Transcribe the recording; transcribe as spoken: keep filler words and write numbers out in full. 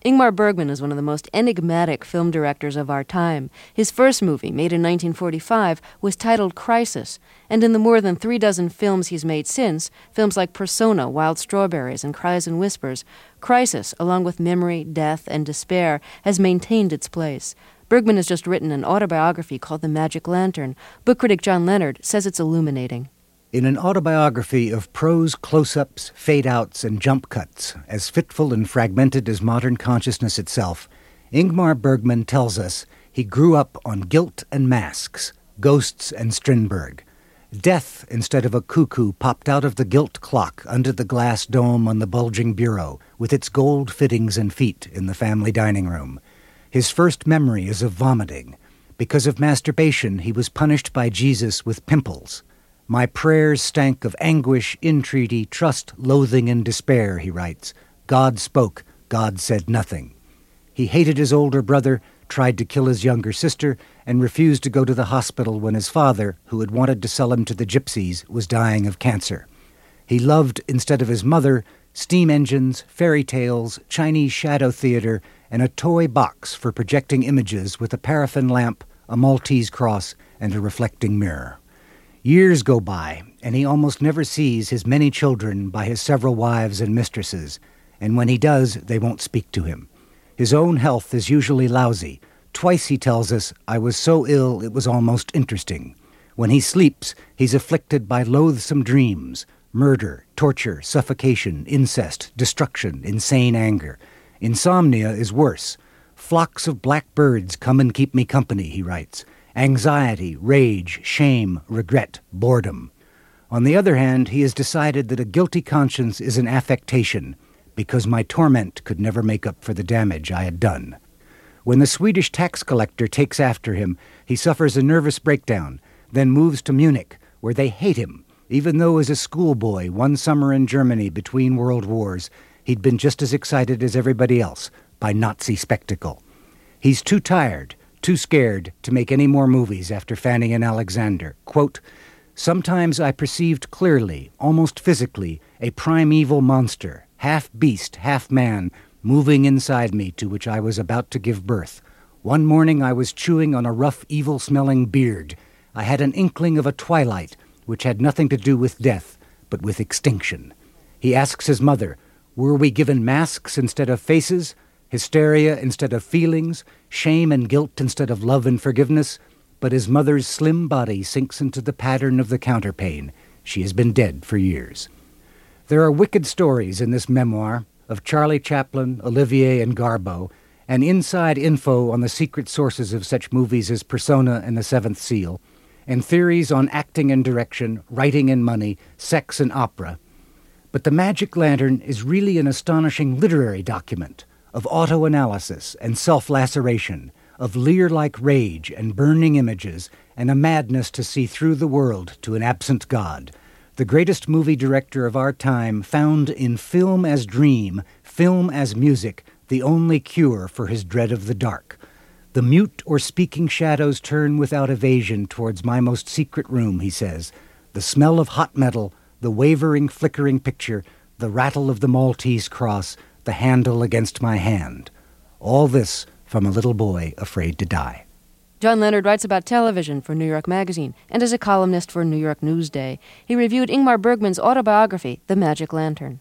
Ingmar Bergman is one of the most enigmatic film directors of our time. His first movie, made in nineteen forty-five, was titled Crisis, and in the more than three dozen films he's made since, films like Persona, Wild Strawberries, and Cries and Whispers, Crisis, along with Memory, Death, and Despair, has maintained its place. Bergman has just written an autobiography called The Magic Lantern. Book critic John Leonard says it's illuminating. In an autobiography of prose close-ups, fade-outs, and jump cuts, as fitful and fragmented as modern consciousness itself, Ingmar Bergman tells us he grew up on guilt and masks, ghosts and Strindberg. Death, instead of a cuckoo, popped out of the gilt clock under the glass dome on the bulging bureau, with its gold fittings and feet in the family dining room. His first memory is of vomiting. Because of masturbation, he was punished by Jesus with pimples. My prayers stank of anguish, entreaty, trust, loathing, and despair, he writes. God spoke, God said nothing. He hated his older brother, tried to kill his younger sister, and refused to go to the hospital when his father, who had wanted to sell him to the gypsies, was dying of cancer. He loved, instead of his mother, steam engines, fairy tales, Chinese shadow theater, and a toy box for projecting images with a paraffin lamp, a Maltese cross, and a reflecting mirror. Years go by, and he almost never sees his many children by his several wives and mistresses, and when he does, they won't speak to him. His own health is usually lousy. Twice, he tells us, I was so ill it was almost interesting. When he sleeps, he's afflicted by loathsome dreams, murder, torture, suffocation, incest, destruction, insane anger. Insomnia is worse. Flocks of black birds come and keep me company, he writes. Anxiety, rage, shame, regret, boredom. On the other hand, he has decided that a guilty conscience is an affectation, because my torment could never make up for the damage I had done. When the Swedish tax collector takes after him, he suffers a nervous breakdown, then moves to Munich, where they hate him, even though as a schoolboy one summer in Germany between world wars, he'd been just as excited as everybody else by Nazi spectacle. He's too tired, too scared to make any more movies after Fanny and Alexander. Quote, sometimes I perceived clearly, almost physically, a primeval monster, half beast, half man, moving inside me to which I was about to give birth. One morning I was chewing on a rough, evil-smelling beard. I had an inkling of a twilight, which had nothing to do with death, but with extinction. He asks his mother, were we given masks instead of faces? Hysteria instead of feelings, shame and guilt instead of love and forgiveness, but his mother's slim body sinks into the pattern of the counterpane. She has been dead for years. There are wicked stories in this memoir of Charlie Chaplin, Olivier, and Garbo, and inside info on the secret sources of such movies as Persona and The Seventh Seal, and theories on acting and direction, writing and money, sex and opera. But The Magic Lantern is really an astonishing literary document of auto-analysis and self-laceration, of Lear-like rage and burning images, and a madness to see through the world to an absent God. The greatest movie director of our time found in film as dream, film as music, the only cure for his dread of the dark. The mute or speaking shadows turn without evasion towards my most secret room, he says. The smell of hot metal, the wavering, flickering picture, the rattle of the Maltese cross, the handle against my hand. All this from a little boy afraid to die. John Leonard writes about television for New York Magazine and is a columnist for New York Newsday. He reviewed Ingmar Bergman's autobiography, The Magic Lantern.